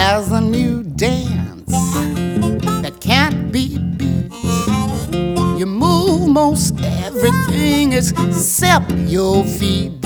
has a new dance that can't be beat. You move most everything except your feet.